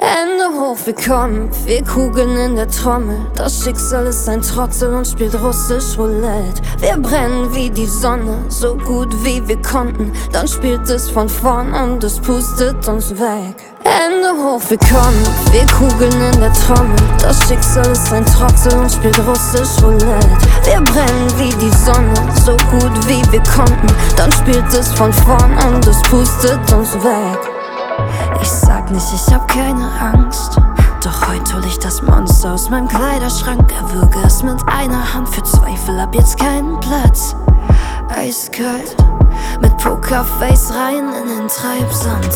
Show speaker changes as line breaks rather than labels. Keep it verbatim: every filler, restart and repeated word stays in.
Hände hoch, wir kommen, wir Kugeln in der Trommel. Das Schicksal ist ein Trottel und spielt russisch Roulette. Wir brennen wie die Sonne, so gut wie wir konnten. Dann spielt es von vorn und es pustet uns weg. Hände hoch, wir kommen, wir Kugeln in der Trommel. Das Schicksal ist ein Trottel und spielt russisch Roulette. Wir brennen wie die Sonne, so gut wie wir konnten. Dann spielt es von vorn und es pustet uns weg. Ich sag nicht, ich hab keine Angst, doch heute hol ich das Monster aus meinem Kleiderschrank. Erwürge es mit einer Hand, für Zweifel hab jetzt keinen Platz. Eiskalt, mit Pokerface rein in den Treibsand.